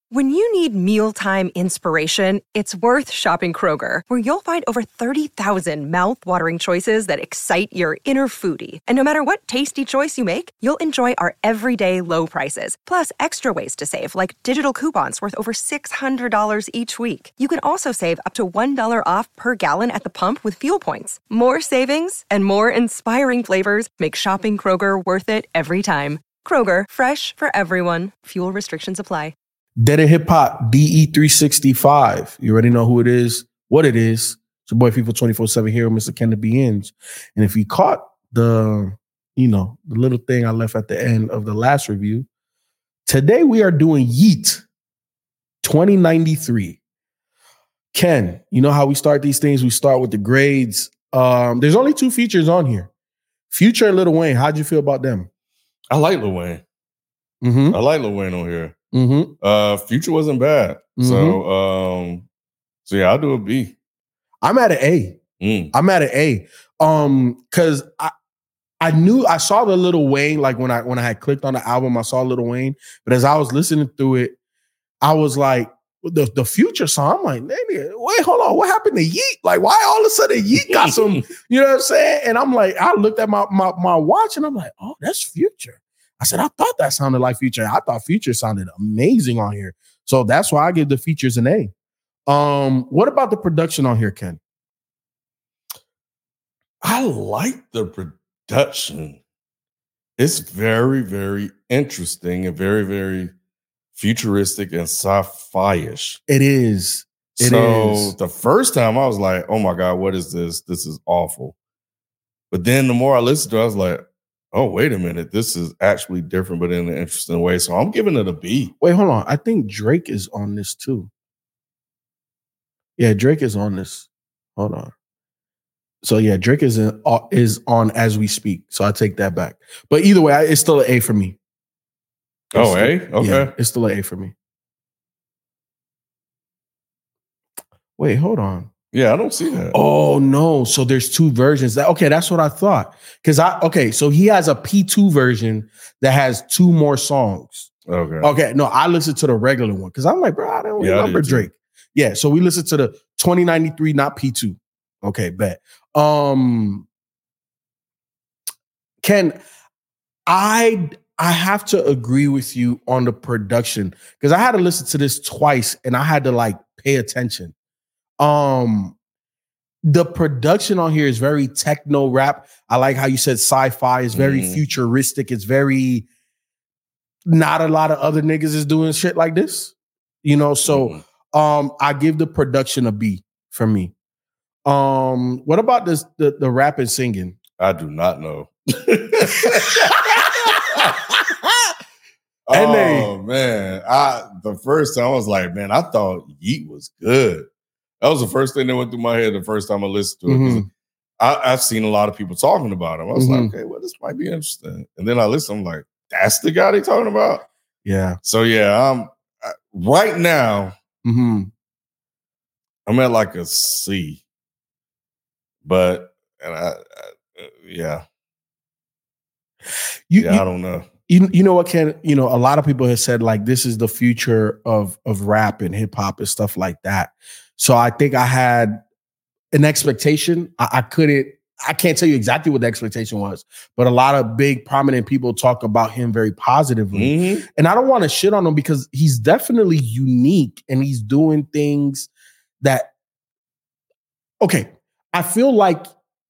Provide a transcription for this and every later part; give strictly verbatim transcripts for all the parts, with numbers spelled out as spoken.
When you need mealtime inspiration, it's worth shopping Kroger, where you'll find over thirty thousand mouth-watering choices that excite your inner foodie. And no matter what tasty choice you make, you'll enjoy our everyday low prices, plus extra ways to save, like digital coupons worth over six hundred dollars each week. You can also save up to one dollar off per gallon at the pump with fuel points. More savings and more inspiring flavors make shopping Kroger worth it every time. Kroger, fresh for everyone. Fuel restrictions apply. Dead and Hip Hop, D E three sixty-five. You already know who it is, what it is. It's your boy FIFA twenty-four seven here, Mister Kenneth B. Inge. And if you caught the, you know, the little thing I left at the end of the last review, today we are doing Yeat twenty ninety-three. Ken, you know how we start these things? We start with the grades. Um, there's only two features on here. Future and Lil Wayne. How'd you feel about them? I like Lil Wayne. Mm-hmm. I like Lil Wayne on here. Mm-hmm. Uh, Future wasn't bad. Mm-hmm. So, um, so yeah, I'll do a B. I'm at an A. Mm. I'm at an A. Um, because I I knew I saw the Lil Wayne, like when I when I had clicked on the album, I saw Lil Wayne. But as I was listening through it, I was like, the, the Future song, I'm like, wait, hold on, what happened to Yeat? Like, why all of a sudden Yeat got some, you know what I'm saying? And I'm like, I looked at my my my watch and I'm like, oh, that's Future. I said, I thought that sounded like Future. I thought Future sounded amazing on here. So that's why I give the features an A. Um, what about the production on here, Ken? I like the production. It's very, very interesting and very, very futuristic and sci-fi-ish. It is. It so is. The first time I was like, oh my God, what is this? This is awful. But then the more I listened to it, I was like, oh, wait a minute. This is actually different, but in an interesting way. So I'm giving it a B. Wait, hold on. I think Drake is on this too. Yeah, Drake is on this. Hold on. So yeah, Drake is in, uh, is on as we speak. So I take that back. But either way, it's still an A for me. It's oh, still, A? Okay. Yeah, it's still an A for me. Wait, hold on. Yeah, I don't see that. Oh no! So there's two versions. That okay? That's what I thought. Because I okay, so he has a P two version that has two more songs. Okay. Okay. No, I listened to the regular one because I'm like, bro, I don't yeah, remember I Drake. Yeah. So we listened to the twenty ninety-three, not P two. Okay, bet. Um, Ken, I I have to agree with you on the production because I had to listen to this twice and I had to like pay attention. Um, the production on here is very techno rap. I like how you said sci-fi. It's very mm. futuristic. It's very not a lot of other niggas is doing shit like this, you know. So, mm. um, I give the production a B for me. Um, what about this the the rap and singing? I do not know. And oh they, man, I the first time I was like, man, I thought Yeat was good. That was the first thing that went through my head the first time I listened to it. Mm-hmm. I, I've seen a lot of people talking about him. I was mm-hmm. like, okay, well, this might be interesting. And then I listened, I'm like, that's the guy they talking about? Yeah. So yeah, um, I, right now, mm-hmm. I'm at like a C. But and I, I yeah. You, yeah, you, I don't know. You, you know what, Ken? You know, a lot of people have said like this is the future of of rap and hip hop and stuff like that. So I think I had an expectation. I, I couldn't, I can't tell you exactly what the expectation was, but a lot of big prominent people talk about him very positively. Mm-hmm. And I don't want to shit on him because he's definitely unique and he's doing things that, okay, I feel like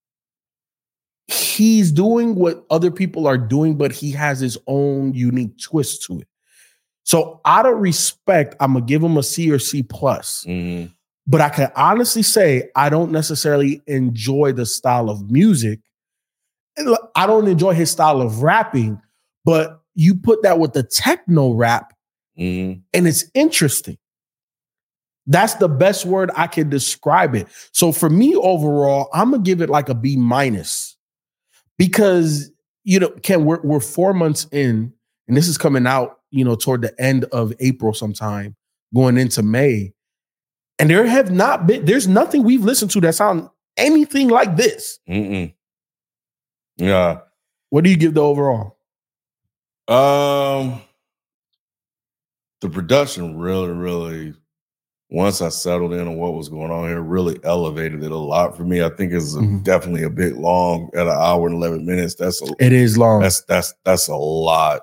he's doing what other people are doing, but he has his own unique twist to it. So out of respect, I'm going to give him a C or C plus. Mm-hmm. But I can honestly say I don't necessarily enjoy the style of music. I don't enjoy his style of rapping, but you put that with the techno rap mm-hmm. and it's interesting. That's the best word I can describe it. So for me overall, I'm going to give it like a B minus because, you know, Ken, we're, we're four months in and this is coming out, you know, toward the end of April sometime going into May. And there have not been, there's nothing we've listened to that sound anything like this. Mm-mm. Yeah. What do you give the overall? Um, the production really, really, once I settled in on what was going on here, really elevated it a lot for me. I think it's Mhm. definitely a bit long at an hour and eleven minutes. That's a, It is long. that's that's that's a lot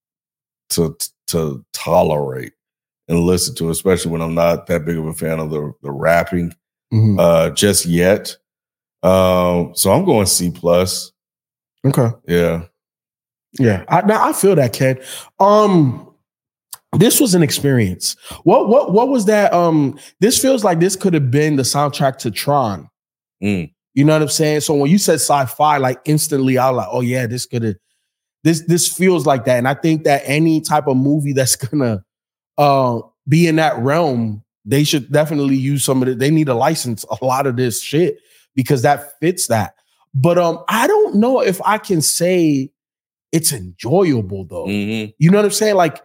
to to tolerate and listen to, especially when I'm not that big of a fan of the the rapping Mhm. uh, just yet. Um, so I'm going C plus. Okay. Yeah. Yeah. I, now I feel that, Ken. Um, this was an experience. What what what was that? Um, this feels like this could have been the soundtrack to Tron. Mm. You know what I'm saying? So when you said sci-fi, like instantly, I was like, oh yeah, this could have. This this feels like that, and I think that any type of movie that's gonna uh, be in that realm, they should definitely use some of it. They need to license a lot of this shit because that fits that. But um, I don't know if I can say it's enjoyable though. Mm-hmm. You know what I'm saying? Like,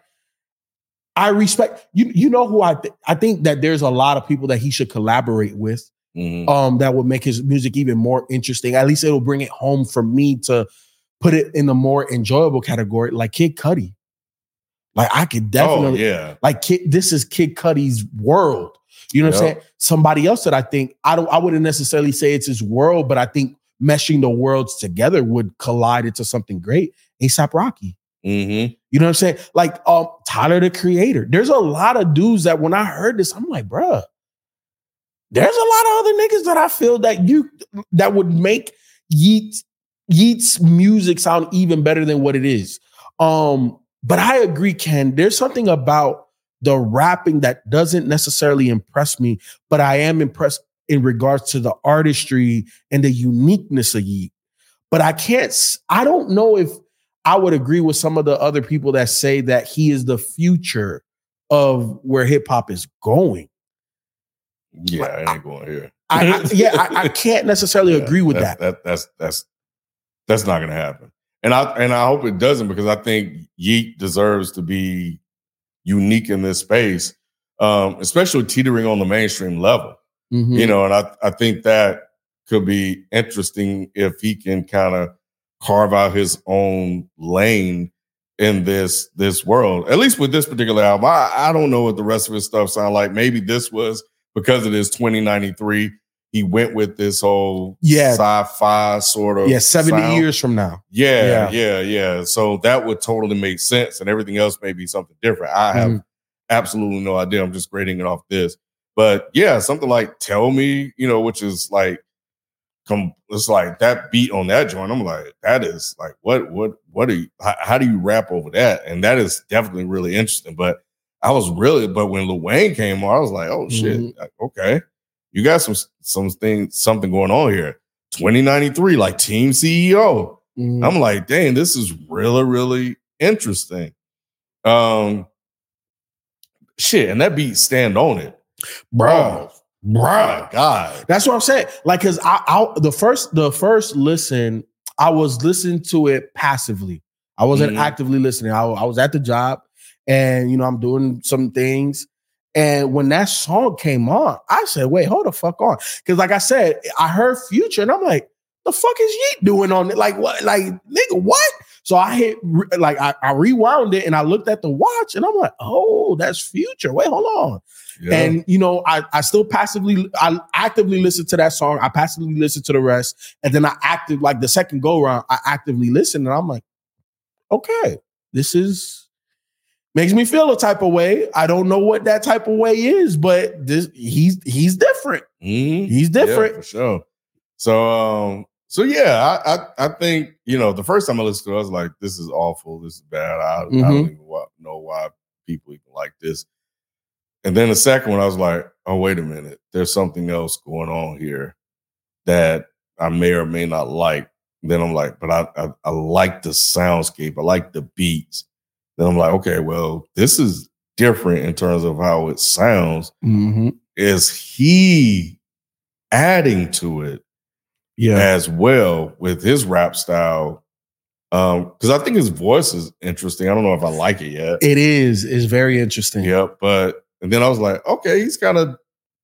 I respect you. You know who I th- I think that there's a lot of people that he should collaborate with. Mm-hmm. Um, that would make his music even more interesting. At least it'll bring it home for me to put it in the more enjoyable category, like Kid Cudi. Like I could definitely, oh, yeah. like Kid, this is Kid Cudi's world. You know what Yep. I'm saying? Somebody else that I think I don't, I wouldn't necessarily say it's his world, but I think meshing the worlds together would collide into something great. A$AP Rocky. Mm-hmm. You know what I'm saying? Like um, Tyler the Creator. There's a lot of dudes that when I heard this, I'm like, bruh, there's a lot of other niggas that I feel that you that would make Yeat Yeat's music sound even better than what it is. Um, but I agree, Ken. There's something about the rapping that doesn't necessarily impress me, but I am impressed in regards to the artistry and the uniqueness of Yeat. But I can't, I don't know if I would agree with some of the other people that say that he is the future of where hip hop is going. Yeah, Like, I ain't going here. I, I, yeah, I, I can't necessarily Yeah, agree with that's, that. that. That's that's that's not going to happen, and I and I hope it doesn't because I think Yeat deserves to be unique in this space, um, especially teetering on the mainstream level. Mhm. You know, and I I think that could be interesting if he can kind of carve out his own lane in this this world. At least with this particular album, I, I don't know what the rest of his stuff sound like. Maybe this was because it is twenty ninety-three. He went with this whole Yeah. sci-fi sort of Yeah, seventy sound. years from now. Yeah, Yeah. yeah, yeah. So that would totally make sense, and everything else may be something different. I have Mhm. absolutely no idea. I'm just grading it off this. But yeah, something like Tell Me, you know, which is like, come, it's like that beat on that joint. I'm like, that is like, what, what, what do you, how, how do you rap over that? And that is definitely really interesting. But I was really, but when Lil Wayne came on, I was like, oh shit, Mhm. like, okay, you got some, some things, something going on here. twenty ninety-three, like Team C E O. Mhm. I'm like, dang, this is really, really interesting. Um, shit, and that beat Stand On It. Bro. Oh, my God. That's what I'm saying. Like, cause I, I the first the first listen, I was listening to it passively. I wasn't Mhm. actively listening. I, I was at the job, and you know I'm doing some things. And when that song came on, I said, "Wait, hold the fuck on," because like I said, I heard Future, and I'm like, "The fuck is Yeat doing on it? Like what? Like nigga, what?" So I hit re- like I, I rewound it, and I looked at the watch, and I'm like, "Oh, that's Future." Wait, hold on. Yeah. And you know, I, I still passively, I actively listened to that song. I passively listened to the rest, and then I active like the second go round. I actively listened, and I'm like, okay, this is makes me feel a type of way. I don't know what that type of way is, but this he's he's different. Mhm. He's different. Yeah, for sure. So, um, so yeah, I, I, I think you know the first time I listened to it, I was like, "This is awful. This is bad. I, I Mhm. don't even wa- know why people even like this." And then the second one, I was like, "Oh, wait a minute. There's something else going on here that I may or may not like." Then I'm like, "But I, I, I like the soundscape. I like the beats." Then I'm like, "Okay, well, this is different in terms of how it sounds." Mhm. Is he adding to it Yeah. as well with his rap style? Um, because I think his voice is interesting. I don't know if I like it yet. It is. It's very interesting. Yeah, but and then I was like, okay, he's kind of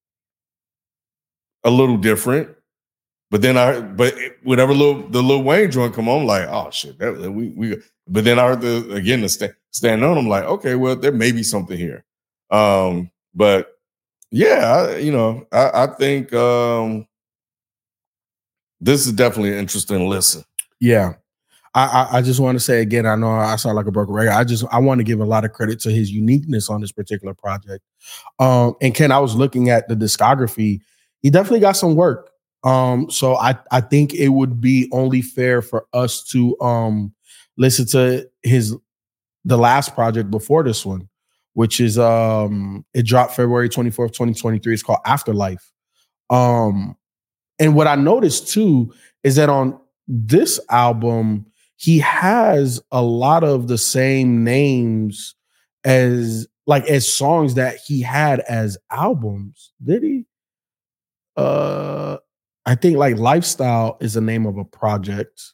a little different. But then I, but whatever little the Lil Wayne joint come on, I'm like, oh shit, that we we. But then I heard the again the stand, standing on, I'm like, okay, well, there may be something here. Um, but yeah, I, you know, I, I think um, this is definitely an interesting listen. Yeah. I, I, I just want to say again, I know I sound like a broken record. I just I want to give a lot of credit to his uniqueness on this particular project. Um, and Ken, I was looking at the discography. He definitely got some work. Um, so I, I think it would be only fair for us to um, listen to his the last project before this one, which is um, it dropped February twenty-fourth, twenty twenty-three. It's called Afterlife. Um, and what I noticed too is that on this album, he has a lot of the same names as like as songs that he had as albums. Did he? Uh I think like Lifestyle is the name of a project.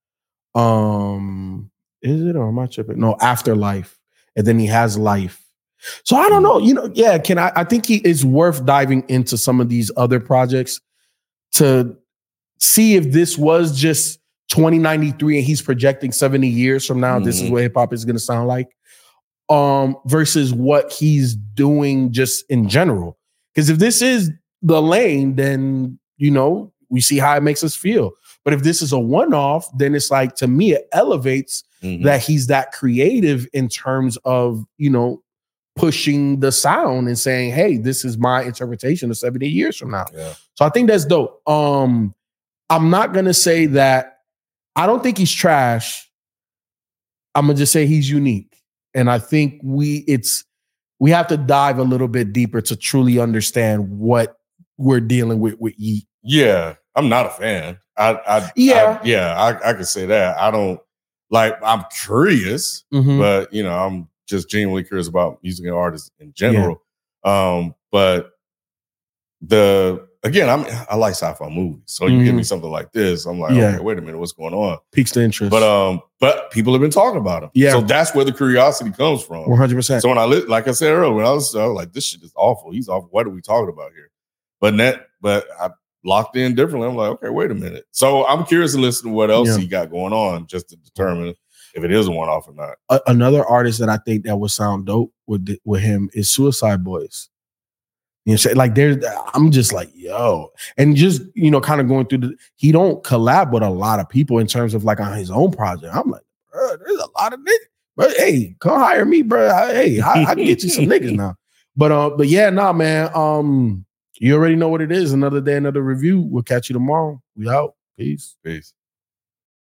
Um, is it or am I tripping? No, Afterlife. And then he has Life. So I don't know. You know, yeah, can I I think he is worth diving into some of these other projects to see if this was just twenty ninety-three and he's projecting seventy years from now, mm-hmm. this is what hip hop is going to sound like, um, versus what he's doing just in general. Because if this is the lane, then, you know, we see how it makes us feel. But if this is a one-off, then it's like, to me, it elevates mm-hmm. that he's that creative in terms of, you know, pushing the sound and saying, hey, this is my interpretation of seventy years from now. Yeah. So I think that's dope. Um, I'm not going to say that I don't think he's trash. I'm going to just say he's unique. And I think we it's we have to dive a little bit deeper to truly understand what we're dealing with with Yeat. Yeah, I'm not a fan. I, I yeah, I, yeah, I, I can say that. I don't like. I'm curious, mm-hmm. but you know, I'm just genuinely curious about music and artists in general. Yeah. Um, but the again, I'm I like sci-fi movies, so you mm-hmm. give me something like this, I'm like, yeah. okay, wait a minute, what's going on? Piques the interest. But um, but people have been talking about them, yeah. So that's where the curiosity comes from. one hundred percent. So when I li- like I said earlier, when I was, I was like, this shit is awful. He's awful. What are we talking about here? But that, but I locked in differently. I'm like, okay, wait a minute. So I'm curious to listen to what else yeah. he got going on, just to determine if it is a one-off or not. A- another artist that I think that would sound dope with with him is Suicide Boys. You know, like there's, I'm just like, yo, and just, you know, kind of going through the, he don't collab with a lot of people in terms of like on his own project. I'm like, bro, there's a lot of niggas, but hey, come hire me, bro. Hey, I, I can get you some niggas now. But uh, but yeah, nah, man. Um, you already know what it is. Another day, another review. We'll catch you tomorrow. We out. Peace. Peace.